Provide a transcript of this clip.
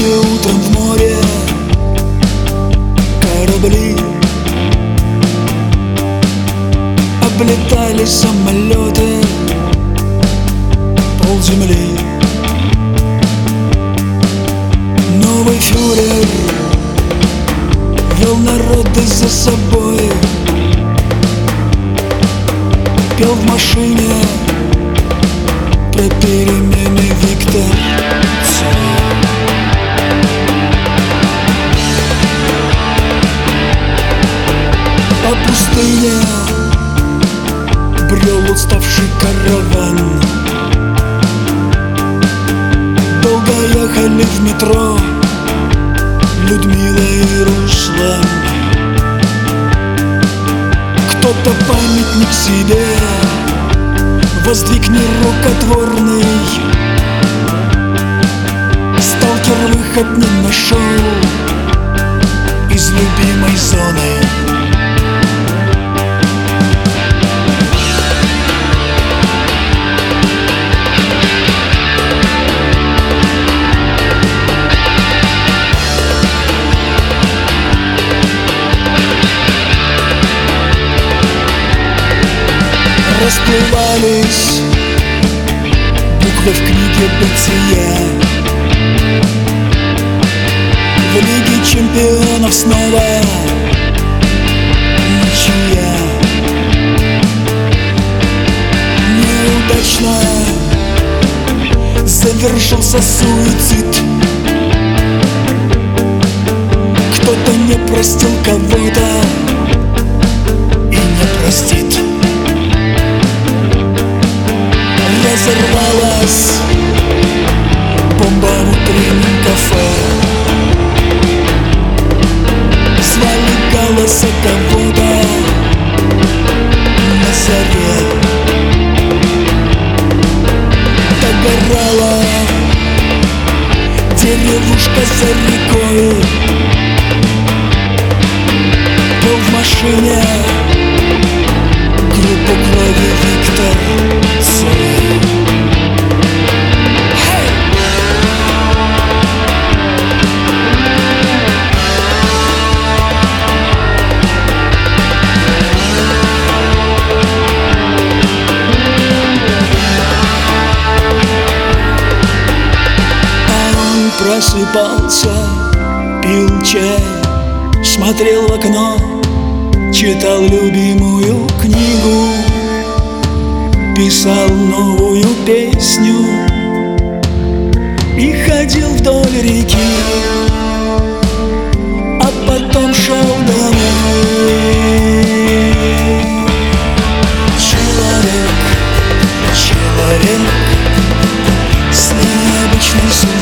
Сегодня утром в море корабли, облетали самолеты полземли. Новый фюрер вел народы за собой, пел в машине про перемены Виктор Цой. По пустыне брел уставший караван. Долго ехали в метро Людмила и Руслан. Кто-то памятник себе воздвиг нерукотворный. Сталкер выход не нашел из любимой зоны. Расплывались буквы в книге бытия. В Лиге чемпионов снова ничья. Неудачно завершился суицид. Кто-то не простил кого-то и не простит. Разорвалась бомба в утреннем кафе. Звали голоса кого-то на заре. Догорала деревушка за рекой. Был в машине группа крови Виктор Цой. Просыпался, пил чай, смотрел в окно, читал любимую книгу, писал новую песню и ходил вдоль реки, а потом шел домой. Человек с необычной судьбой.